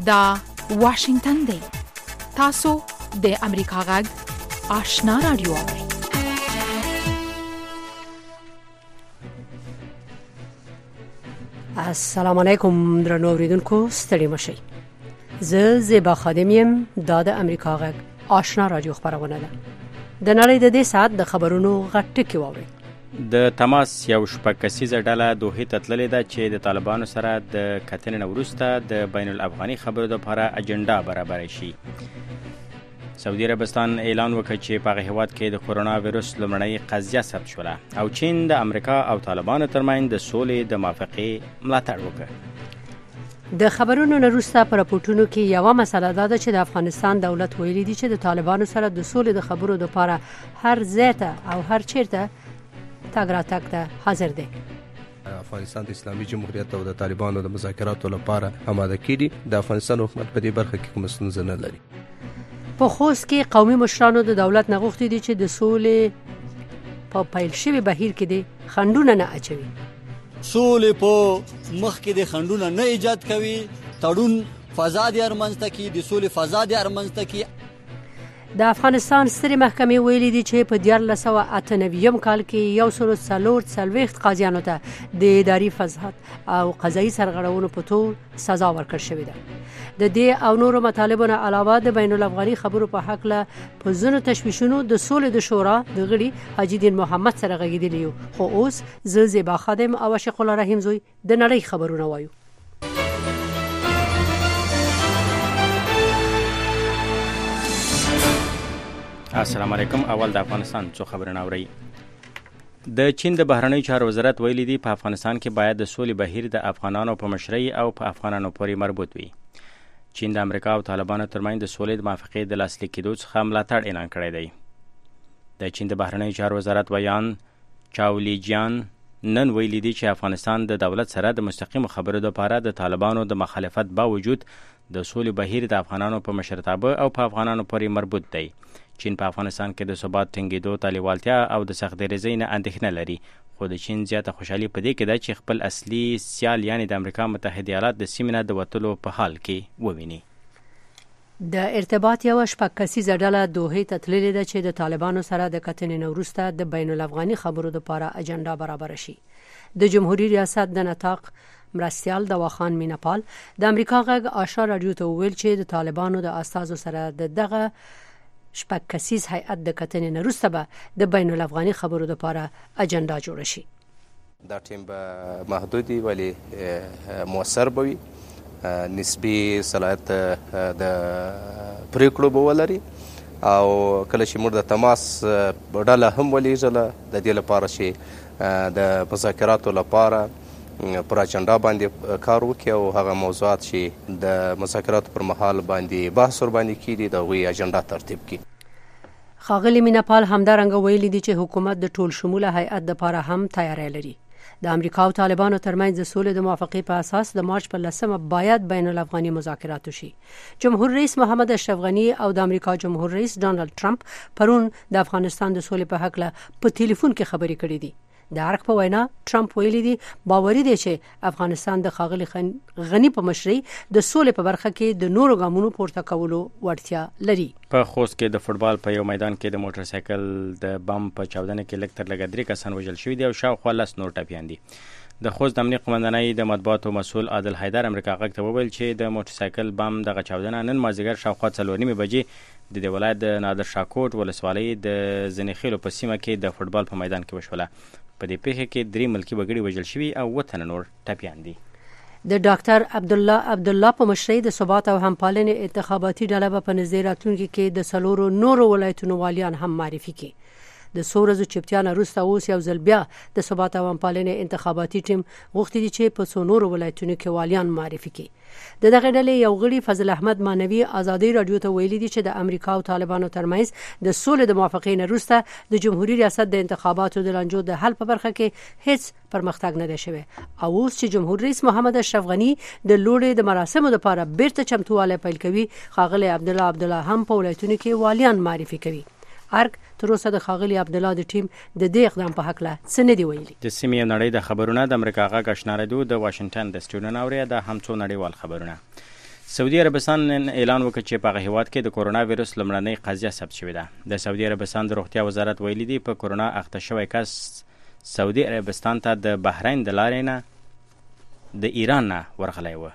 دا واشنگتن دی. تاسو د امریکا غږ آشنا رادیو. السلام علیکم درنو اوریدونکو، ستړي مشئ. زه زیبا خادم یم. دا د امریکا غږ آشنا رادیو خبرونه ده. د نړۍ د دې ساعت د خبرونو غټ ټکی واورئ. د تماس یو شپږ کسیزه ډله دوحې ته تللې ده چې د طالبانو سره د کتنې نه وروسته د بین الافغاني خبرو لپاره اجنډا برابره شي. سعودي عربستان اعلان وکړ چې په هغه هیواد کې د کورونا وایرس لومړنۍ قضیه ثبت شوه، او چین د امریکا او طالبانو ترمنځ د سولې د موافقې ملاتړ وکړ. د خبرونو نه وروسته په راپورټونو کې یوه مسله دا ده چې د افغانستان دولت ویلي دی چې د طالبانو سره د سولې د خبرو لپاره هر ځای ته او هر چیرته تګ راتګ ته حاضر دی. افغانستان د اسلامي جمهوریت او د طالبانو د مذاکراتو لپاره آماده کیدي. د افغانستان حکومت په دې برخه کې کوم ستونزه نه لري. په خوست کې قومي مشرانو د دولت نه غوښتي دي چې د سولې په پیل شوي بهیر کې د خنډونه نه اچوي. سولې په مخ کې د خنډونه نه ایجاد کوي، تړون فضا دې ارمنځته کړي، د سولې فضا دې ارمنځته کړي. د افغانستان سترې محکمې ویلي دي چې په 1998 کال کې 140 قاضیانو ته د اداري فساد او قضایي سرغړونو په تور سزا ورکړل شوې ده. د دې او نورو مطالبو نه علاوه د بین الافغاني خبرو په حق له په ځینو تشویشونو د سولې د شورا د غړي حاجي دین محمد سره غږیدلی یو. خو اوس زه زیبا خادم او عاشق الله رحیم زوی د نړۍ خبرونه وایو. السلام علیکم. اول د افغانستان څو خبرونه اورئ. د چین د بهرنیو چارو وزارت ویلي دی په افغانستان کې باید د سولې بهیر د افغانانو په مشرۍ او په افغانانو پورې مربوط وي. چین د امریکا او طالبانو ترمنځ د سولې د موافقې د لاسلیک کېدو څخه ملاتړ اعلان کړی دی. د چین د بهرنیو چارو وزارت ویان چاولیجیان نن ویلي دی چې افغانستان د دولت سره د مستقیم خبرو لپاره د طالبانو د مخالفت باوجود د سولې بهیر د افغانانو په مشرتابه او په افغانانو پورې مربوط دی. چین په افغانستان کې د ثبات ټینګېدو، طالبوالتیا او د سختګریزۍ نه اندېښنه لري، خو د چین زیاته خوشحالي په دې کې ده چې خپل اصلي سیال یعنی د امریکا متحده ایالات د سیمې نه د وتلو په حال کې وویني. د ارتباط یوه شپږ کسیزه ډله دوحې ته تللې ده چې د طالبانو سره د کتنې نه وروسته د بین الافغاني خبرو لپاره اجنډا برابره شي. د جمهوریت ریاست د نطاق مرستیال دواخان میناپال د امریکا غږ آشنا رادیو ته وویل چې د طالبانو د استازو سره دغه شپږ کسیز هیئت د کتنې نه وروسته به د بین الافغاني خبرو لپاره اجنډا جوړه شي. دا ټیم به محدودی ولی مؤثر به وي، نسبي صلاحیت د پریکړو به ولري، او کله چې موږ د تماس ډله هم ولیږله د دې لپاره چې د مذاکراتو لپاره پر اجنډا باندې کار وکړي او هغه موضوعات چې د مذاکراتو پر مهال باندې بحث ور باندې کیږي د هغوی اجنډا ترتیب کړي. ښاغلي میناپال همدارنګه ویلي دي چې حکومت د ټول شموله هیئت لپاره هم تیاری لري. د امریکا او طالبانو ترمنځ د سولې د موافقې په اساس د مارچ پر 10 باید بین الافغاني مذاکرات وشي. جمهور رئیس محمد اشرف غنی او د امریکا جمهور رئیس ډانلډ ټرمپ پرون د افغانستان د سولې په حق له په ټلیفون کې خبرې کړې دي. د ارګ په وینا ټرمپ ویلي دی باوري دی چې افغانستان د ښاغلي غنی په مشرۍ د سولې په برخه کې د نورو ګامونو پورته کولو وړتیا لري. په خوست کې د فوټبال په یو میدان کې د موټر سایکل د بم په چاودنه کې لږ تر لږه 3 کسان وژل شوي دي او شاوخوا 10 نور ټپیان دي. د خوست د امنیه قومندانۍ د مطبوعاتو مسؤل عادل حیدر امریکا غږ ته وویل چې د موټر سایکل بم دغه چاودنه نن مازدیګر شاوخوا 4:30 بجې د ولایت د نادر شاه کوټ ولسوالۍ د زنیخیلو په سیمه کې د فوټبال په میدان کې وشوله. په دې پیښه کې 3 ملکي وګړي وژل شوي او 7 تنه نور ټپیان دي. د ډاکټر عبدالله په مشرۍ د ثبات او همپالنې انتخاباتي ډله په نږدې راتلونکي کې د 4 نورو ولایتونو والیان هم معرفي کړي. د څو ورځو چپتیا نه وروسته اوس یو ځل بیا د ثبات او همپالنې انتخاباتي ټیم غوښتي دي چې په څو نورو ولایتونو کې والیان معرفي کړي. د دغه ډلې یو غړي فضل احمد مانوي ازادي رادیو ته ویلي دي چې د امریکا او طالبانو ترمنځ د سولې د موافقې نه وروسته د جمهوریت ریاست د انتخاباتو د لانجو د حل په برخه کې هیڅ پرمختګ نه دی شوی. او اوس چې جمهور رئیس محمد اشرف غنی د لوړې د مراسمو لپاره بیرته چمتووالی پیل کوي، ښاغلی عبدالله هم په ولایتونو کې والیان معرفي کوي. ارګ تر اوسه د ښاغلي عبدالله د ټیم د دې اقدام په حق له څه نه دی ویلي. د سیمې نړۍ د خبرونه د امریکا غږ آشنا رادیو د واشنگټن د سټوډیو اوري د هم څو نړیوال خبرونه. سعودي عربستان نن اعلان وکړ چې په هغه هیواد کې د کورونا وایرس لومړنۍ قضیه ثبت شوې ده. د سعودي عربستان د روغتیا وزارت ویلي دی په کورونا اخته شوی کس سعودي عربستان ته د بحرین د لارې نه د ایران نه ورغلی و.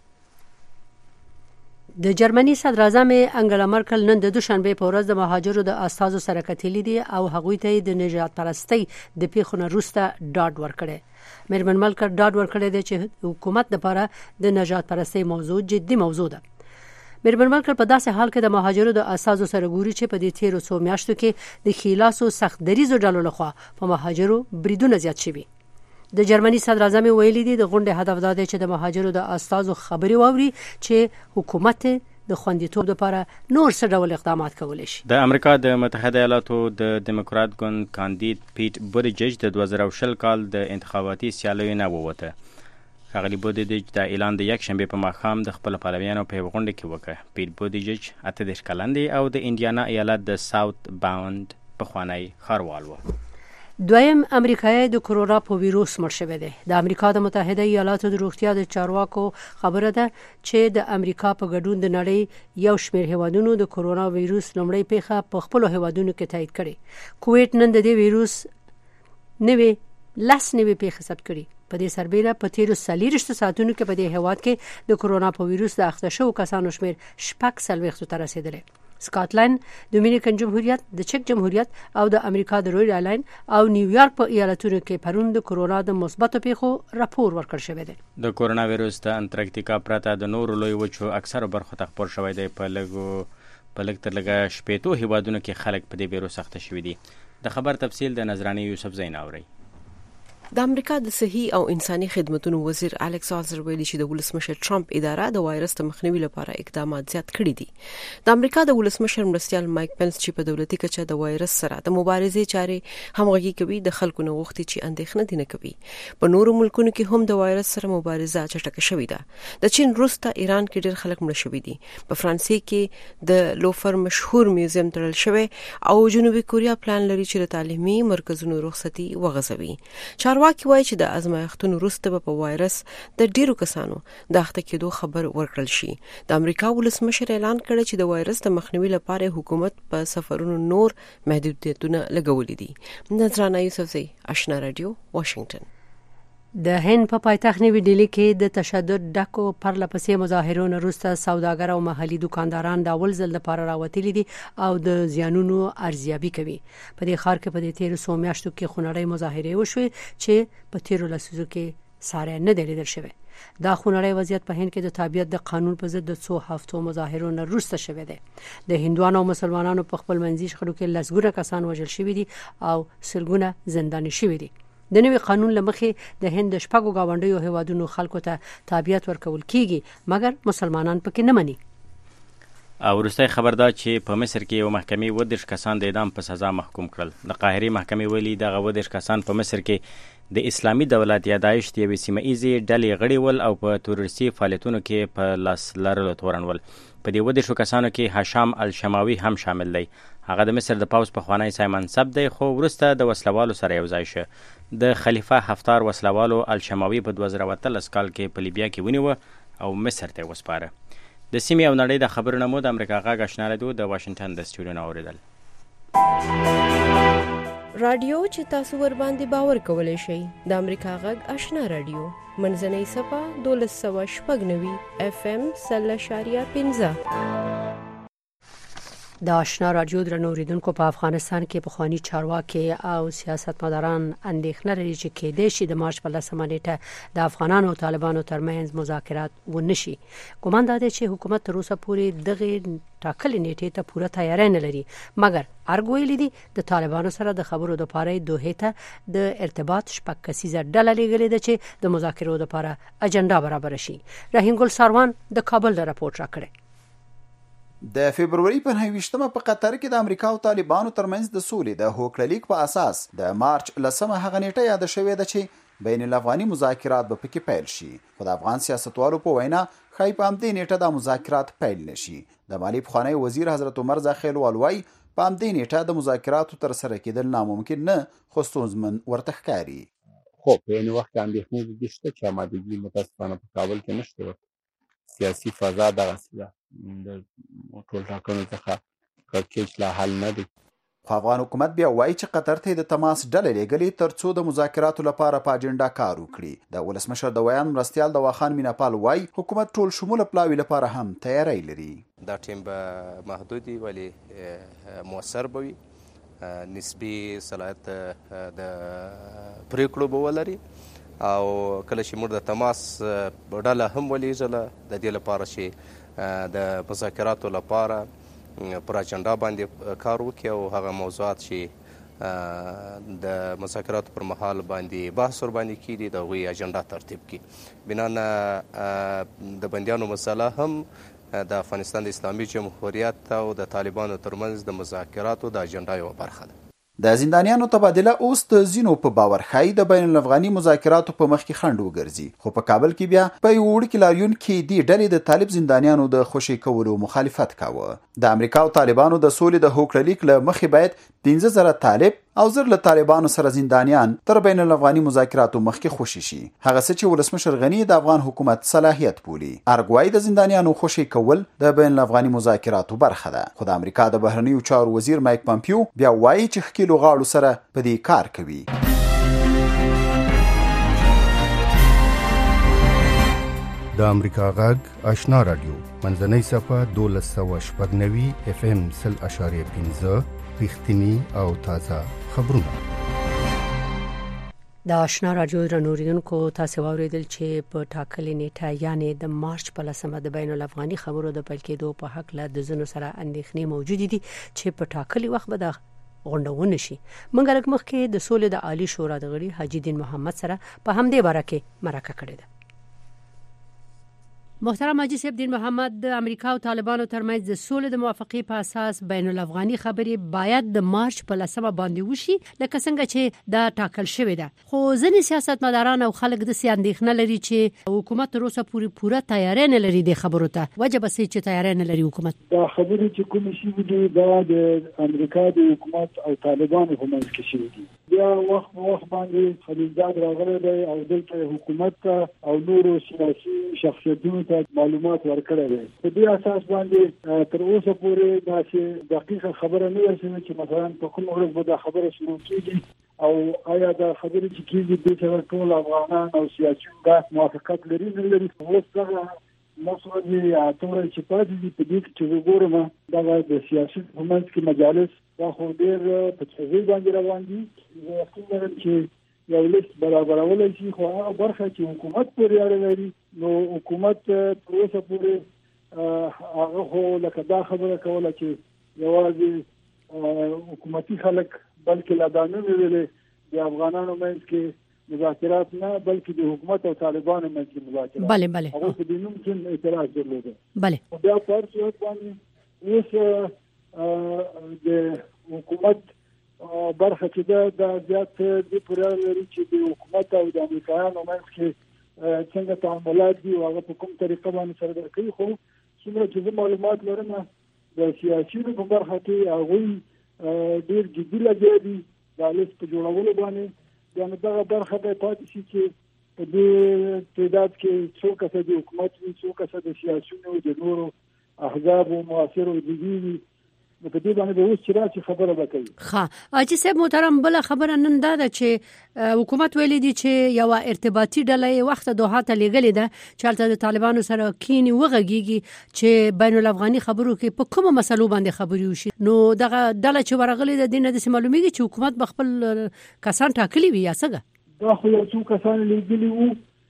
د جرمني صدر اعظم انګلا مرکل نن د دوشنبه په ورځ د مهاجرو د استازو سره کتلې دي او هغوی ته د نجات پرستی د پیښو وروسته ډاډ ورکړي. میرمن مرکل ډاډ ورکړي دی چې حکومت لپاره د نجات پرستی موضوع جدي موضوع ده. میرمن مرکل په داسې حال کې د مهاجرو د استازو سره ګوري چې په دې تیرو څو میاشتو کې د خلاصو سخت دریزو ډلو لخوا په مهاجرو بریدونه زیات شوي. د جرمني صدر اعظم ویلي دی د غونډې هدف دا دی چې د مهاجرو د استازو خبري واوري چې حکومت د خوندیتوب لپاره نور څه ډول اقدامات کولی شي. د امریکا د متحده ایالاتو د دموکرات ګوند کاندید پیټ بوتیجیج د 2020 کال د انتخاباتي سیالیو نه ووته. ښاغلي بوتیجیج د اعلان د یک شنبه په ماښام د خپل پلویانو په غونډه کې وکړ. پیټ بوتیجیج 38 کلن دی او د انډیانا ایالت د ساوث باوند پخوانی ښاروال و. دویم امریکایي د کورونا په ویروس مړ شوی دی. د امریکا د متحده ایالاتو د روغتیا د چارواکو خبره ده چې د امریکا په ګډون د نړۍ یو شمېر هیوادونو د کورونا ویروس لومړی پیښه په خپل هیوادونو کې تایید کړې. کویت نن د دې ویروس نوې پیښه ثبت کړې. په دې سربېره په تیرو 40 ساعتونو کې په دې هیواد کې د کورونا په ویروس د اخته شوو کسانو شمېر 46 ته رسیدلی. سکاټلند، دومینیکن جمهوریت، د چک جمهوریت او د امریکا د رویال ایالین او نیویارک په ایالتونو کې پرون د کورونا د مثبتو پیښو راپور ورکړ شوی دی. د کورونا ویروس د انټارکټیکا پرته د نورو لوی وچو اکثر برخو ته خپور شوی دی. په لږ تر لږه شپېتو هیوادونو کې خلک په دې ویروس اخته شوي دي. د خبر تفصیل د نظرانه یوسف زین اوري. د امریکا د صحي او انساني خدماتو وزیر الکس آزر ویلي چې د ولسمشر ټرمپ اداره د وایرس د مخنیوي لپاره اقدامات زیات کړي دي. د امریکا د ولسمشر مرستیال مایک پنس چې په دولتي کچه د وایرس سره د مبارزې چارې همغږي کوي د خلکو نه غوښتي چې اندېښنه دي نه کوي. په نورو ملکونو کې هم د وایرس سره مبارزه چټکه شوې ده. د چین وروسته ایران کې ډېر خلک مړه شوي دي. په فرانسې کې د لوفر مشهور میوزیم تړل شوی او جنوبي کوریا پلان لري چې د تعلیمي مرکزونو رخصتي وغځوي. چارواکي وایي چې د ازمایښتونو وروسته په وایرس د ډیرو کسانو د اخته کېدو خبر ورکړل شي. د امریکا ولسمشر اعلان کړی چې د وایرس د مخنیوي لپاره حکومت په سفرونو نور محدودیتونه لګولي دي. نظرانه یوسفزی، آشنا رادیو، واشنگټن. د هند په پایتخت نیوی ډیلی کې د تشدد ډکو پرلپسې مظاهرونو وروسته سوداګر او محلي دکانداران د اول ځل لپاره راوتلي دي او د زیانونو ارزیابي کوي. په دې ښار کې په دې تیرو څو میاشتو کې خونړۍ مظاهرې وشوې چې په تیرو لسیزو کې ساری نه دی لیدل شوی. دا خونړی وضعیت په هند کې د تابعیت د قانون په ضد د څو هفتو مظاهرونو وروسته شوی دی. د هندوانو او مسلمانانو په خپل منځي شخړو کې لسګونه کسان وژل شوي دي او سلګونه زنداني شوي دي. د نوي قانون لمخې د هند د شپږو گاونډیو هیوادونو خلکو ته تابعیت ورکول کیږي مګر مسلمانان پکې نه مني. او وروستی خبر دا چې په مصر کې یو محکمې 30 کسان د اعدام په سزا محکوم کړل. د قاهرې محکمې ویلي دغه 30 کسان په مصر کې د اسلامي دولت یا داعش د یوې سیمه ایزې ډلې غړي ول او په تروریستي فعالیتونو کې په لاس لرلو تورن ول. په دې 30 کسانو کې هشام الشماوي هم شامل دی. هغه د مصر د پاوز پخوانی سایمن سب دی خو وروسته د وسلوالو سره یو ځای شه. د خلیفه حفتار وسلوالو الشماوي په 2013 کال کې په لیبیا کې ونیوه او مصر ته وسپاره. د سیمې او نړۍ د خبرونو مو د امریکا غږ آشنا رادیو د واشنگټن د سټوډیو نه اوریدل. رادیو چې تاسو ور باندې باور کولای شئ د امریکا غږ آشنا رادیو منځنۍ صفه 1290 FM 0.15. د آشنا رادیو درنو اوریدونکو په افغانستان کې پخوانی چارواکي او سیاستمداران اندېښنه لري چې کېدای شي د مارچ په 10 نیټه د افغانانو او طالبانو ترمنځ مذاکرات ونشي. ګومان دا دی چې حکومت تر اوسه پورې دغه ټاکلې نیټې ته پوره تیاری نه لري مګر ارګ ویلي دي د طالبانو سره د خبرو لپاره دوحې ته د ارتباط شپږ کسیزه ډله لېږلې ده چې د مذاکرو لپاره اجنډا برابر شي. رحیم ګل ساروان د کابل د راپورټ راکړی. د فبرवरी په 29مه په قطر کې د امریکا او طالبانو ترمنځ د سولې د هوکړلیک په اساس د مارچ 10 هغه نیټه یاد شوې ده چې بین الافغاني مذاکرات به پکې پیل شي. خو د افغان سیاستوالو په وینا خای په همدې نیټه د مذاکرات پیل نشي. د مالی پخوانی وزیر حضرت عمر زاخیلوال وايي په همدې نیټه د مذاکراتو تر سره کېدل ناممکن نه خو ستونزمن ورته ښکاري. خب په یعنی وخت اندېښنې دي شته چې آمادګي متاسفانه په کابل کې نشته. سیاسي فضا دغسې ده، د ټول ټاکنو څخه کړکېچ لا حل نه دی. خو افغان حکومت بیا وایي چې قطر ته د تماس ډلې لېږلې ترڅو د مذاکراتو لپاره په اجنډا کار وکړي. د ولسمشر د ویان مرستیال دواخان میناپال وایي حکومت ټول شموله پلاوي لپاره هم تیاری لري. دا ټیم به محدود وي ولې مؤثر به وي، نسبي صلاحیت د پریکړو به ولري، او کله چې موږ د تماس ډله هم ولېږله د دې لپاره چې د مذاکراتو لپاره پر اجنډا باندې کار وکړي او هغه موضوعات چې د مذاکراتو پر مهال باندې بحث ور باندې کیږي د هغوی اجنډا ترتیب کړي. بناً د بندیانو مسله هم د افغانستان د اسلامي جمهوریت او د طالبانو ترمنځ د مذاکراتو د اجنډا یوه برخه ده. د زندانیانو تبادله اوس د ځینو په باور ښایي د بین الافغاني مذاکراتو په مخ کې خنډ وګرځي، خو په کابل کې بیا په یو وړوکي لاریون کې دې ډلې د طالب زندانیانو د خوشي کولو مخالفت کاوه. د امریکا او طالبانو د سولې د هوکړلیک له مخې باید 15,000 طالب او زر له طالبانو سره زندانیان تر بین الافغاني مذاکراتو مخکې خوشي شي، هغه څه چې ولسمشر غني د افغان حکومت صلاحیت بولي. ارګوای د زندانیانو خوشي کول د بین الافغاني مذاکراتو برخه ده، خو د امریکا د بهرنیو چارو وزیر مایک پامپیو بیا وایي چې ښکیلو غاړو سره په دې کار کوي. د امریکا غږ آشنا رادیو منځنۍ صفحه 1290 FM 0.5 رښتینی او تازه خبرونه. د آشنا رادیو رنوریونکو تاسو واوریدل چې په ټاکلې نیټه یعنی د مارچ په 10 د بین الافغاني خبرو د پیل کېدو په حق له د زنو سره اندېښنې موجود دي چې په ټاکلي وخت به د غونډونه شي. منګ لږ مخکې د سولې د عالی شورا د غړي حاجی دین محمد سره په همدې باره کې مرکه کړې ده. محترم حاجی صاحب دین محمد، د امریکا او طالبانو ترمنځ د سولې د موافقې په اساس بین الافغاني خبرې باید د مارچ په 10 باندې وشي لکه څنګه چې دا ټاکل شوی ده، خو ځینې سیاستمداران او خلک د اندېښنه لري چې حکومت تر اوسه پوره تیاری نه لري د خبرو ته. وجه به څه چې تیاری نه لري حکومت؟ دا خبرې چې کوم شي دي دا د امریکا د حکومت او طالبانو په منځ کې شوی دي. بیا وخت باندې خلیلزاد راغلی دی او دلته حکومت او نورو سیاسي شخصیتونو ته معلومات ورکړل دي. په دې اساس باندې تر اوسه پورې دا چې دقیقه خبره نه رسېږي چې مثلا په کوم ورځ به دا خبره شروع کیږي او آیا دا خبره چې کیږي د ټول افغانان او سیاسيون دا موافقت لري نه لري. اوس دا مسؤلیت اتوره چې پاتې دي په دې چې وګورم دا د سیاسي حکومت کې مجالس دا خو ډېر په څه باندې روان دي. زه فکر کوم چې یو لیست برابرولای شي، خو هغه برخه چې حکومت پورې اړه لري نو حکومت تر اوسه پورې هغه خو لکه دا خبره کوله چې یوازې حکومتي خلک بلکې لا دا نه ویلې د افغانانو منځ کې مذاکرات نه بلکې د حکومت او طالبانو منځ کې مذاکرات. بله هغه په دې نوم کې اعتراض درلوده. بله بیا په هر صورت باندې اوس د حکومت برخه چې دا زیات د پوره لري چې د حکومت او د امریکایانو منځ کې څنګه تعاملات دي او هغه په کوم طریقه باندې سره کوي. خو څومره چې معلومات لرم د سیاسي په برخه کې هغه ډیر جدي لګي دي د لیست په جوړولو باندې، یعنی دا برخه به پاتې شي چې په دې تعداد کې څو کسه د حکومت وي، څو کسه د سیاسيونو د نورو احزاب او معاصرو دي په دې باندې اوس چې راځي خبره وکړي. ښه حاجی صاحب محترم، بل خبره نن دا ده چې حکومت ویلي دي چې یو ارتباطي ډله وخت دوحه ته لګلې ده چې د طالبانو سره کینی وغږیږي چې بین الافغاني خبرو کې په کومه مسلو باندې خبري وشي. نو دغه ډله چې ورغلې ده دینه د معلومیږي چې حکومت بخپل کسان ټاکلي وي یا څنګه؟ دا خو یو څو کسان لګلي وو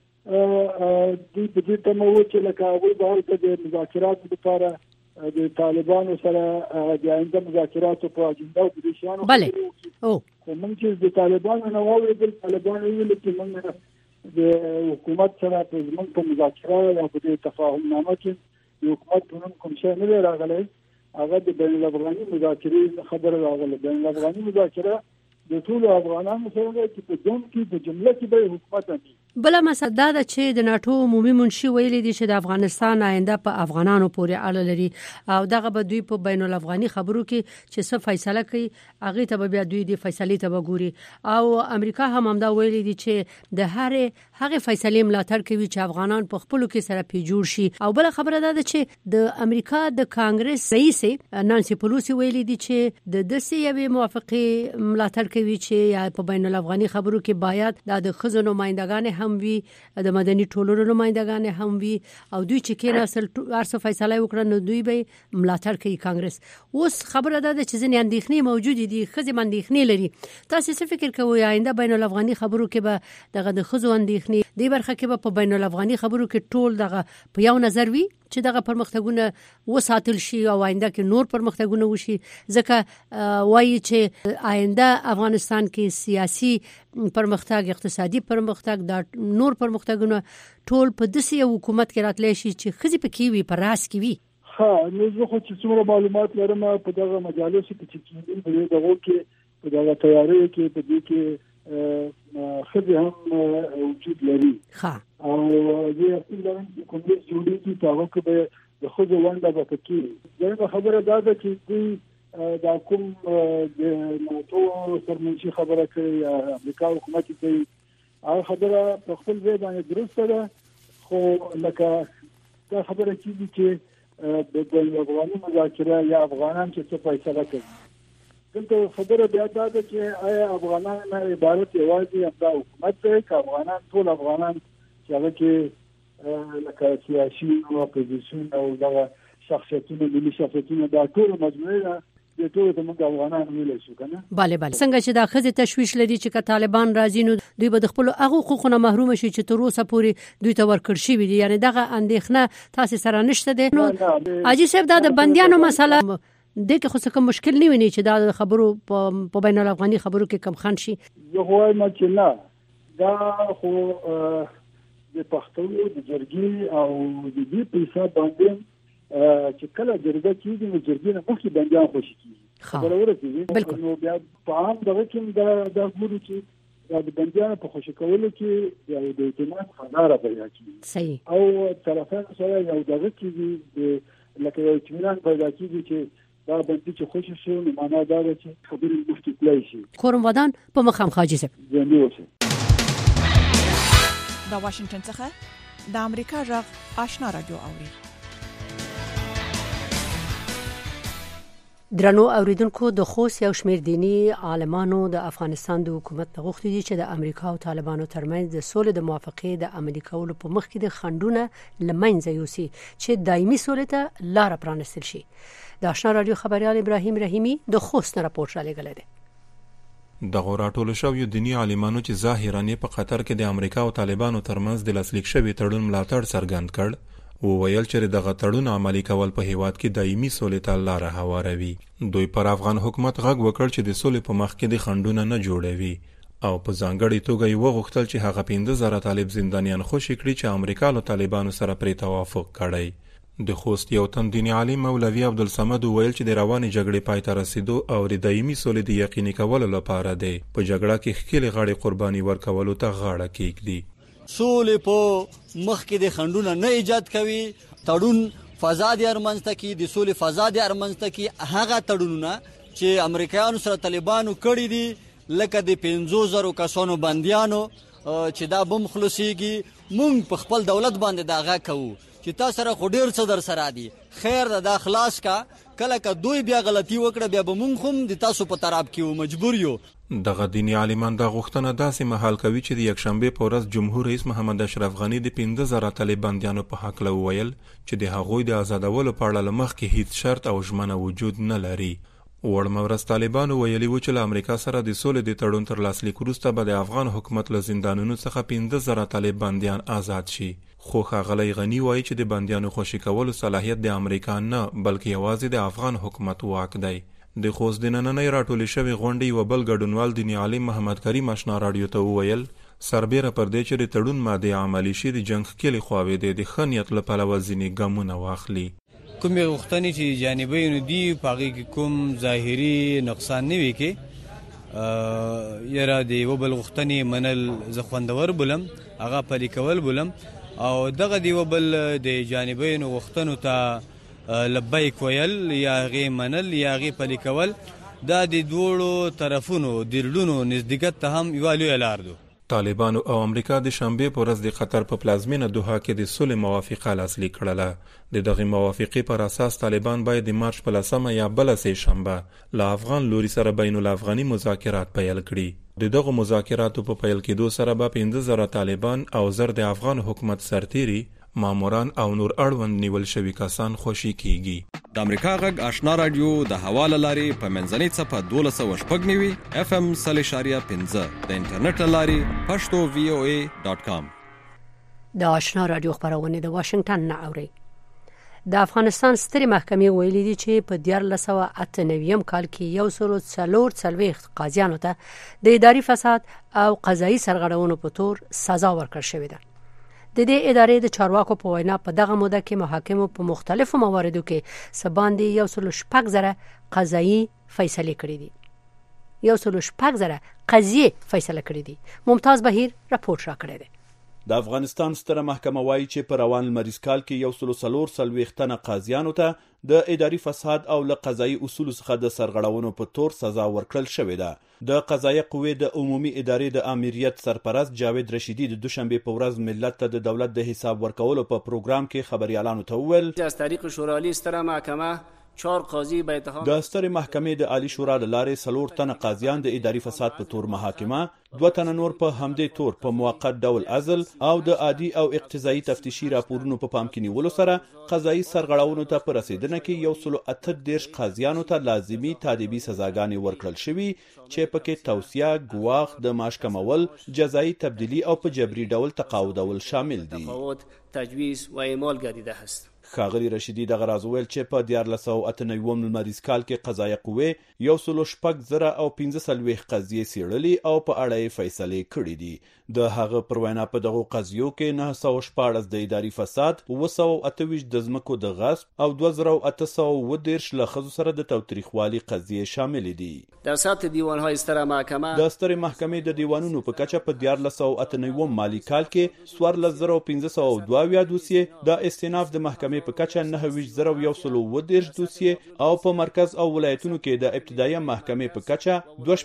د دې تمو چې لکه اول به د مذاکرات لپاره د طالبانو سره د آینده مذاکراتو په اجنډا کې د شانو بله او کوم چې د طالبانو نو د طالبانو ویل چې موږ د حکومت سره په زمون په مذاکرات او په تفاهم نامه کې د حکومت په نوم کوم څه نه راغلی. هغه د بین الافغاني مذاکرې خبره راغله. بین الافغاني مذاکره د ټول افغانانو سره چې په دوم کې د جمله کې به حکومت بل مسله دا چې د ناتو عمومي منشي ویلي دي چې د افغانستان آینده په افغانانو پورې اړه لري او دغه به دوی په بین الافغاني خبرو کې چې څه فیصله کوي هغه ته بیا دوی د فیصلې ته وګوري او امریکا هم دا ویلي دي چې د هغه فیصلې ملاتړ کوي چې افغانان په خپل کې سره پیجوړ شي او بل خبره ده چې د امریکا د کانګرس رئیس نانسي پلوسی ویلي دي چې د دسي یوې موافقه ملاتړ کوي چې په بین الافغاني خبرو کې باید د خزو نمائندگان هم وي د مدني ټولنو نمائندگان هم وي او دوی چې کېنه اصل ارڅ فیصله وکړه نو دوی به ملاتړ کوي کانګرس. اوس خبره ده چې ځینې اندېښنې موجود دي خزې اندېښنې لري. تاسو څه فکر کوئ آینده بین الافغاني خبرو کې به دغه د خزو اندېښنې دی برخه کې به په بین الافغاني خبرو کې ټول دغه په یو نظر وي چې دغه پرمختګونه وساتل شي او آینده کې نور پرمختګونه وشي ځکه وایي چې آینده افغانستان کې سیاسي پرمختګ اقتصادي پرمختګ دا نور پرمختګونه ټول په دسي حکومت کې راتلی شي چې خزي پکې وي پر راس کې وي. نو زه خو چې څومره معلومات لرم په دغه مجالس کې چې دغه کې په دغه تیاری کې په دې کې خزي هم وجود لري او دې اصلا کوم جوړي چې تاسو کې د خزو ونده به پکې دا خبره ده چې دوی دا کوم د ناتو سرمنشي خبره کوي امریکا حکومت کوي هغه خبره په خپل ځای باندې درسته ده خو لکه دا خبره چې د افغاني مذاکره یا افغانان چې څه فیصله کوي دلته خبره بیا دا ده چې آیا افغانان نه عبارت یوازې همدا حکومت دی که افغانان ټول افغانان چې هغه کې لکه سیاسي او اپوزیسیون او دغه شخصیتونه ملي شخصیتونه دا ټول مجموعه ده د ټول د موږ افغانان ویل شو کنه. bale څنګه چې دا خزه تشويش لري چې که طالبان راځي نو دوی به د خپل هغه حقوقونه محروم شي چې تر اوسه پورې دوی ته ورکړ شي وي یعنی دغه اندېښنه تاسو سره نشته ده. نو اجي صاحب دا د بنديانو مسله دغه خو څه مشکل نه ویني چې دا خبرو په بین الافغاني خبرو کې کم خان شي. زه وایم چې نه دا خو د پښتون د جرګي او د دې په حساب باندې چې کله جرګه کیږي نو جرګې نه مخکې بنديان خوشي کیږي خبره ورته نو بیا په عام دغه کې دا ګورو چې د بنديان په خوشي کولو کې د اعتماد خبره پیدا کیږي صحیح او طرفان سره یو دغه کې لکه یو اطمینان پیدا کیږي چې دا بندي چې خوشي شي نو معنا دا ده چې خبرې مفتي کولای شي. کورم ودان په مخام خاجي صاحب دا واشنگټن څخه د امریکا غږ آشنا رادیو اوري. درنو اوریدونکو د خوست یو شمېر دینی عالمانو د افغانستان د حکومت غوښتي دي چې د امریکا او طالبانو ترمنځ د سولې د موافقې د عملي کولو په مخ کې د خنډونه لمنځه یوسي چې دایمي سولې ته لار پرانستل شي. د آشنا رادیو خبريال ابراهیم رحیمی د خوست راپورټ را لګل دی. د غوراټولو شویو دینی عالمانو چې ظاهرا په قطر کې د امریکا او طالبانو ترمنځ د لاسلیک شوی تړون ملاتړ څرګند کړ او ویل چې دغه تړون عملي کول په هیواد کې دایمي سولې ته لار هواروي. دوی پر افغان حکومت غږ وکړ چې د سولې په مخ کې د خنډونه نه جوړوي او په ځانګړي توګه یې وغوښتل چې هغه 15,000 طالب زندانیان خوشي کړي چې امریکا له طالبانو سره پرې توافق کړی. د خوست یو تن دیني عالم مولوي عبدالصمد ویل چې د رواني جګړې پای ته رسیدو او د دایمي سولې د یقیني کولو لپاره دی په جګړه کې خپل غاړې قرباني ورکولو ته غاړه کېږدي. سولې په مخ کې د خنډونه نه ایجاد کوي تړون فضا د ارمنځته کې د سولې فضا د ارمنځته کې هغه تړونونه چې امریکایانو سره طالبانو کړی دي لکه د 50,000 کسانو بنديانو چې دا بم خلاصيږي مونږ په خپل دولت باندې داغه کوو چې تاسو سره خو ډیر څه در سره دي خیر دا خلاص کا کله که دوی بیا غلطي وکړه بیا به مونږ هم د تاسو په طرف کې مجبور یو. دغه دینی عالمان دا غوښتنه داسې مهال کوي چې د یکشنبه په ورځ جمهور رئیس محمد اشرف غنی د 15,000 طالبانیانو په حق له ویل چې د هغوی د آزادولو په اړه مخکې هیڅ شرط او ژمنه وجود نه لري. وړمه ورځ طالبانو ویلي و چې له امریکا سره د سولې د تړون تر لاسلیک وروسته به د افغان حکومت له زندانونو څخه 15,000 طالباندیان آزاد شي. خو ښاغلی غنی وایي چې د بندیانو خوشي کولو صلاحیت د امریکا نه بلکې یوازې د افغان حکومت واک دی. د خوست د نننۍ راټولې شوې غونډې یوه بل ګډونوال دیني عالم محمد کریم آشنا راډیو ته وویل سربیره پر دې چې د تړون مادې عملي شي د جنګ ښکېلې خواوې دی د ښه نیت له پلوه ځینې ګامونه واخلي. کومې غوښتنې چې جانبینو دي په هغې کې کوم ظاهري نقصان نه وي کې یاره د یوه بل غوښتنې منل زه خوندور بولم هغه پلي کول بولم او دغه دیو بل د جانبینو غوښتنو ته لبیک ویل یا هغې منل یا هغې پلي کول دا د دوړو طرفونو دیرلونو نزدېکت ته هم یوه لویه لار ده. طالبانو او امریکا د شنبې په ورځ د قطر په پلازمینه دوحه کې د صلح موافقه لاسلیک کړله. د دغې موافقې پر اساس طالبان باید د مارچ په 10 یا بله سه شنبه له افغان لوري سره بین الافغاني مذاکرات پیل کړي. د دغو مذاکراتو په پیل کېدو سره به 15,000 طالبان او زر د افغان حکومت سرتیري ماموران او نور اړوند نیول شوي کسان خوشي کیږي. د امریکا غږ آشنا رادیو د حواله لاري په منځنۍ صفه 1290 FM 0.5 د انټرنیټ لاري pashto.voa.com. د آشنا رادیو خبرونه د واشنگټن نه اوري. د افغانستان سترې محکمې ویلي دي چې په 1998 کال کې 140 قاضیانو ته د اداري فساد او قضایي سرغړونو په تور سزا ورکړل شوې ده. د دې ادارې د چارواکو په وینا په دغه موده کې محاکمو په مختلفو مواردو کې سباندې 160,000 قضایي فیصله کړې دي. 160,000 قضیې فیصله کړې دي. ممتاز بهیر راپورټ راکړی دی. د افغانستان ستره محکمه وایي چې په روان لمریز کال کې 140 تنه قاضیانو ته د اداري فساد او له قضایي اصولو څخه د سرغړونو په تور سزا ورکړل شوې ده. د قضایه قوې د عمومي ادارې د امریت سرپرست جاوید رشیدی د دوشنبه په ورځ ملت ته د دولت د حساب ورکولو په پروګرام کې خبريالانو ته وویل از طریق شورای عالی ستره محکمه 4 قاضی به اتهام د سترې محکمې د عالی شورا له لارې 4 تنه قاضیان د اداري فساد په تور محاکمه، 2 تنه نور په همدې تور په موقت ډول عزل او د عادي او اقتضایي تفتیشي راپورونو په پام کې نیولو سره قضایي سرغړونو ته په رسیدنه کې 138 قاضیانو ته لازمي تادیبي سزاګانې ورکړل شوي چې پکې توصیه، ګواښ، د معاش کمول، جزایي تبدیلی او په جبري ډول تقاعدول شامل دي. تجویز و اعمال گردیده است. ښاغلي رشیدي دغه راز وویل چې په 1998 لمریز کال کې قضایه قوې 115,015 قضیې څېړلي او په اړه یې فیصلې کړې دي. د هغه پر وینا په دغو قضیو کې 914 د اداري فساد، 228 د ځمکو د غصب او 2810 له ښځو سره د تاوتریخوالي قضیې شامل دي. در سطح دیوانهای ستره محکمه د سترې محکمې د دیوانونو په کچه په 1998 مالی کال کې 14502 دوسیې، د استئناف د محکمې په کچه 9110 دوسیې او په مرکز او ولایتونو کې د ابتدایي محکمې په کچه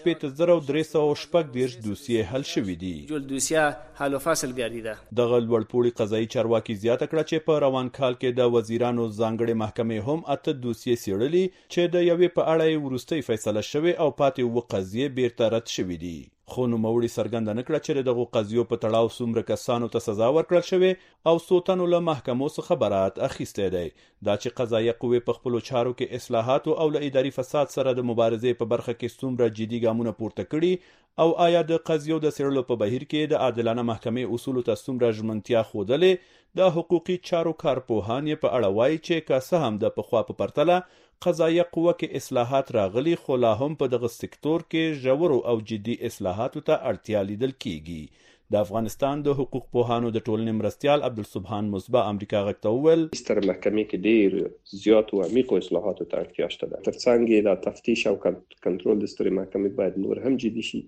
23,310 دوسیې حل شوې دي. دوسیه حل و فصل گردیده. دغه لوړپوړي قضایي چارواکي زیاته کړه چې په روان کال کې د وزیرانو ځانګړې محکمې هم 8 دوسیې څېړلي چې د یوې په اړه یې وروستۍ فیصله شوې او پاتې 7 قضیې بیرته رد شوې دي. خو نوموړي څرګنده نه کړه چې دغه قضیو په تړاو څومره کسانو ته سزا ورکړل شوې او څو تنو له محکمو څخه برات اخیستی دی. دا چې قضایه قوې په خپلو چارو کې اصلاحاتو او له اداري فساد سره د مبارزې په برخه کې څومره جدي ګامونه پورته کړي او آیا د قضیو د څېړلو په بهیر کې د عادلانه محکمې اصولو ته څومره ژمنتیا ښودلې. د حقوقي چارو کارپوهان یې په اړه وایي چې که څه هم د پخوا په پرتله قضایه قوه کې اصلاحات راغلي، خو لا هم په دغه سکتور کې ژورو او جدي اصلاحاتو ته اړتیا لیدل کیږي. د افغانستان د حقوق پوهانو د ټولنې مرستیال عبدالسبحان مصباح امریکا غږ ته وویل ستر محکمې کې ډېر زیات او عمیق اصلاحاتو ته اړتیا شته. ترڅنګ یې د تفتیش او کنټرول د ستر محکمې باید نور هم جدي شي،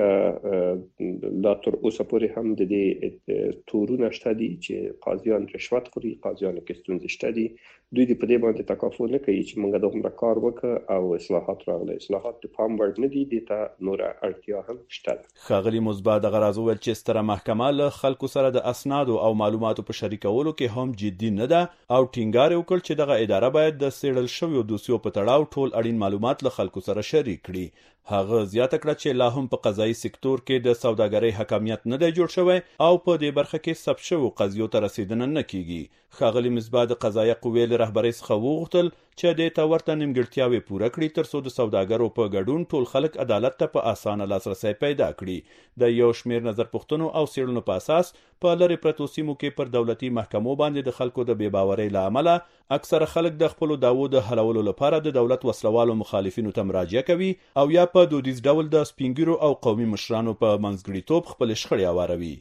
ځکه لا تر اوسه پورې هم د دې تورونه شته دي چې قاضیان رشوت خوري، قاضیان کې ستونزې شته دي. دوی په دې باندې تکافل نه کوي چې موږ دومره کار وکړو او اصلاحات راغلي. اصلاحات د پام وړ نه دي، د ته نور اړتیا هم شته. ښاغلي مصباح دغه راز وویل چې ستره محکمه له خلکو سره د اسنادو او معلوماتو په شریکولو کې هم جدي نه ده او ټینګار وکړ چې دغه اداره باید د څېړل شویو دوسیو په تړاو ټول اړین معلومات له خلکو سره شریک کړي. هغه زیاته کړه چې لا هم په قضایي سکتور کې د سوداګرۍ حاکمیت نه دی جوړ شوی او په دې برخه کې ثبت شویو قضیو ته رسیدنه نه کیږي. ښاغلي مصباح د قضایه قوې له رهبرۍ څخه وغوښتل چې دې ته ورته نیمګړتیاوې پوره کړي ترڅو د سوداګرو په ګډون ټول خلک عدالت ته په اسانه لاسرسی پیدا کړي. د یو شمېر نظر پوښتنو او څېړنو په اساس په لرې پرتو سیمو کې پر دولتي محکمو باندې د خلکو د بې باورۍ له امله اکثره خلک د خپلو دعوو د حلولو لپاره د دولت وسلوالو مخالفینو ته مراجعه کوي او یا په دودیز ډول د سپینګیرو او قومي مشرانو په منځګړیتوب خپل شخړې هواروي.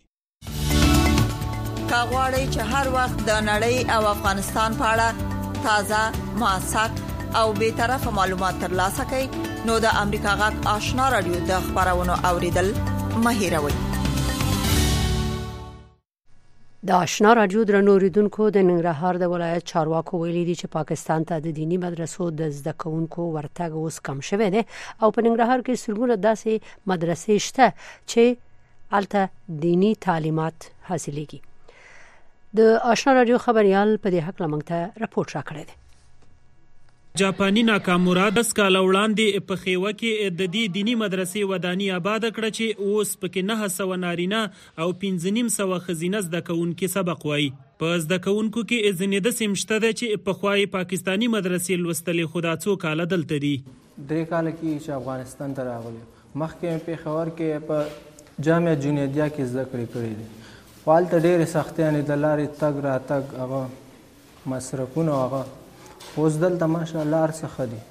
کاغوري چې هر وخت د نړۍ او افغانستان په اړه تازه، موثق او به طرفه معلومات ترلاسه کړئ نو د امریکا غږ آشنا رادیو د خبرونو اوریدل مه هیروئ. د آشنا رادیو درنو اوریدونکو د ننګرهار د ولایت چارواکو ویلي دي چې پاکستان ته د دینی مدرسو د زده کوونکو ورتګ اوس کم شوی دی او په ننګرهار کې سلګونه داسې مدرسې شته چې الته دینی تعلیمات حاصلېږي. د آشنا رادیو خبريال په دې حق لمنګ ته راپورټ راکړی دی. جاپانی ناکامورا 10 کال وړاندې په خیوه کې د دې دینی مدرسې ودانی آباد کړ چې اوس پکې 900 نارینه او 1500 خزینه زده کوونکي سبق وایي. په زده کوونکو کې ځینې د سیمشته ده چې په خوای پاکستانی مدرسې لوستلې خدا څو کال دلته دي. 3 کال کې چې افغانستان ته راغلی مخکې په خور کې په جامعه جنیدیا کې زده کړې دي. والته ډېر سختیانې د لارې تګ را تګ هغه مصرفونه هغه اوس دلته ماشاءالله ارڅخه دي.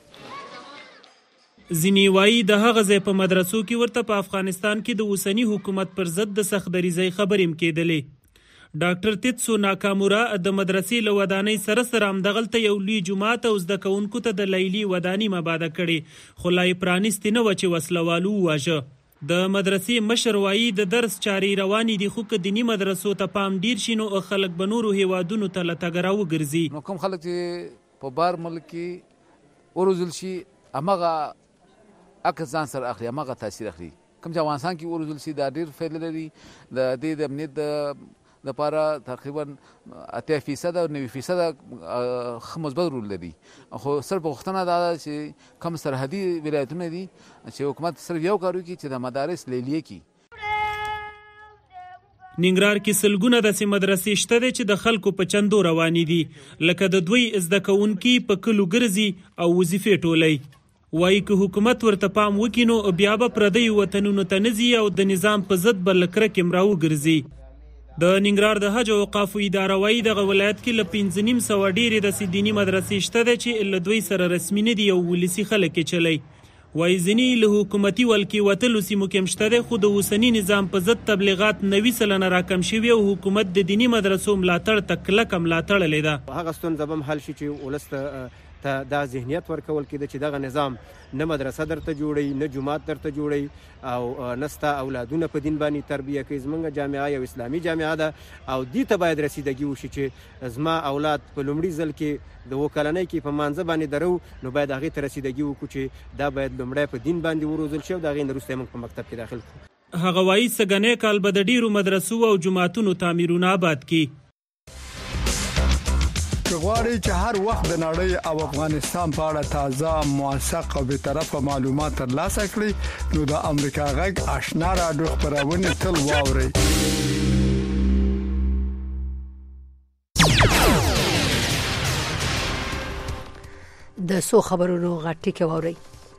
ځینې وایي د هغه ځای په مدرسو کې ورته په افغانستان کې د اوسنی حکومت پر ضد د سخت دریځۍ خبرې هم کېدلې. ډاکټر تیتسو ناکامورا د مدرسې له ودانۍ سره همدغلته یو لوی جومات او زده کوونکو ته د لیلي ودانۍ مباده کړې خو لا یې پرانیستې نه وه چې وسلوالو وواژه. د مدرسې مشر وایي د درس چارې روانې دي خو که دیني مدرسو ته پام ډیر شي نو خلک به نورو هیوادونو ته له تګ راوګرځي. نو کوم خلک چې په بار ملک کې وروزل شي همغه عکس ځان سره اخلي همغه تاثیر اخلي. کوم چې افغانستان کې وروزل شي دا ډیر فایده لري. د دې د امنیت د لپاره تقریبا 80% او 90% مثبت رول لري. خو صرف غوښتنه دا ده چې کوم سرحدي ولایتونه دي چې حکومت صرف یو کار وکړي چې د مدارس لیلیه کړي. ننګرهار کې سلګونه داسې مدرسې شته دي چې د خلکو په چندو روانې دي لکه د دوی زده کوونکي په کلو ګرځي او وظیفې ټولوي. وایي که حکومت ورته پام وکړي نو بیا به پردیو وطنونو ته نه ځي او د نظام په ضد به له کرکې هم راوګرځي. د ننګرهار د حج او اوقافو اداره وایي دغه ولایت کې له 1500 ډېرې داسې دیني مدرسې شته دي چې له دوی سره رسمي نه دي او ولسي خلک یې چلی. وایي ځینې له حکومتي ولکې وتلو سیمو کې هم شته دي خو د اوسني نظام په ضد تبلیغات 90% راکم شوي او حکومت د دیني مدرسو ملاتړ ته کلکه ملاتړ تړلې ده. هغه ستونزه به هم حل شي چې ولس ته دا ذهنیت ورکول کېده چې دغه نظام نه مدرسه درته جوړوي نه جومات درته جوړوي او نستا اولادونه په دین باندې تربیه کوي. زمونږ جامعه یو اسلامي جامعه ده او دې ته باید رسیدګي وشي چې زما اولاد په لومړي ځل کې د وکلنۍ کې په مانځه باندې درو نو باید هغې ته رسیدګي وکړو چې دا باید لومړی په دین باندې وروزل شي او د هغې نه وروسته موږ په مکتب کې داخل کړو. هغه وایي سږنی کال به د ډېرو مدرسو او جوماتونو تعمیرونه آباد کړي. غواړئ چې هر وخت د نړۍ او افغانستان په اړه تازه موثق او بیطرفه معلومات ترلاسه کړئ نو د امریکا غږ آشنا رادیو خبرونه تل واورئ. د سو خبرونو غټي کې واورئ.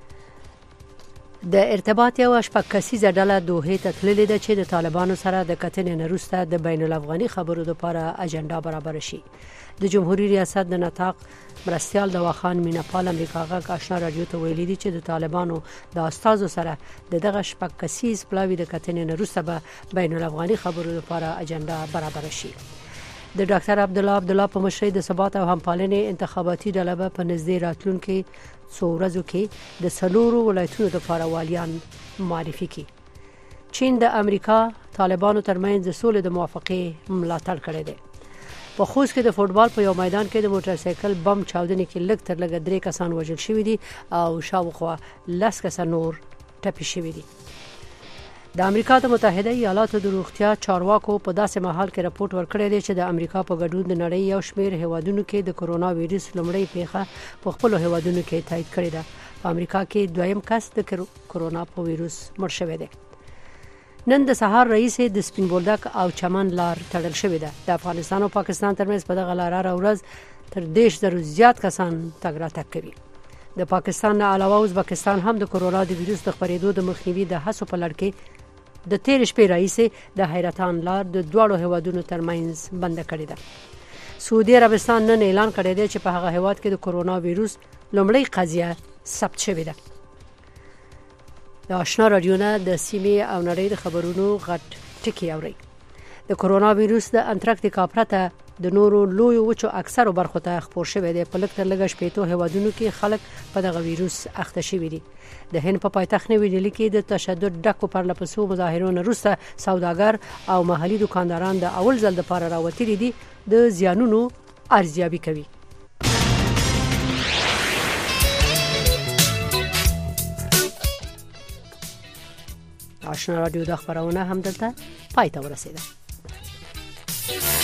د ارتباط یو شپږ کسیزه ډله دوحې ته تللې ده چې د طالبانو سره د کتنې نه وروسته د بین الافغاني خبرو لپاره اجنډا برابر شي. د جمهوریت ریاست د نطاق مرستیال دواخان میناپال امریکا غږ آشنا رادیو ته ویلي دي چې د طالبانو د استادو سره دغه شپږ کسیز پلاوی د کتنې نه وروسته به بین الافغاني خبرو لپاره اجنډا برابر شي. د ډاکټر عبدالله په مشرۍ د ثبات او همپالنې انتخاباتي ډله به په نږدې راتلونکي څو ورځو کې د څلورو ولایتونو لپاره والیان معرفي کړي. چین د امریکا طالبانو ترمنځ د سولې د موافقې ملاتړ کړی دی. په خوست کې د فوټبال په یو میدان کې د موټر سایکل بم چاودنې کې لږ تر لږه 3 کسان وژل شوي دي او شاوخوا 10 کسان نور ټپي شوي دي. د امریکا د متحده ایالاتو د روغتیا چارواکو په داسې مهال کې راپورټ ورکړی دی چې د امریکا په ګډون د نړۍ یو شمېر هیوادونو کې د کرونا وایرس لومړی پیښه په خپل هیوادونو کې تایید کړې ده. په امریکا کې دویم کس د کرونا په وایرس مړ شوی دی. نن د سهار رئیس د سپین بولدک او چمن لار تړل شوې ده. د افغانستان او پاکستان ترمنځ په دغه لار هره ورځ تر 10,000 زیات کسان تګ راتګ کوي. د پاکستان نه علاوه ازبکستان هم د کرونا د وایرس د خپرېدو د مخنیوي د هڅو په لړ کې د تیر شپې رئیس د حیرتان لار د دواړو هیوادونو ترمنځ بند کړی ده. سعودي عربستان نن اعلان کړی دی چې په هغه هیواد کې د کرونا وایرس لومړی قضیه ثبت شوې ده. د آشنا رادیو نه د سیمې او نړۍ د خبرونو غټ ټکی اوري. د کرونا وایرس د انټارکټیکا پرته د نورو لوی وچو اکثرو برخو ته خپور شوی دی. په لږ تر لږه شپېتو هیوادونو کې خلک په دغه ویروس اخته شوي دي. د هند په پایتخت نوي ډیلي کې د تشدد ډکو پرلپسو مظاهرو نه وروسته سوداګر او محلي دکانداران د اول ځل لپاره راوتلي دي د زیانونو ارزیابي کوي. آشنا رادیو د خبرونه هم دلته پای ته ورسیده.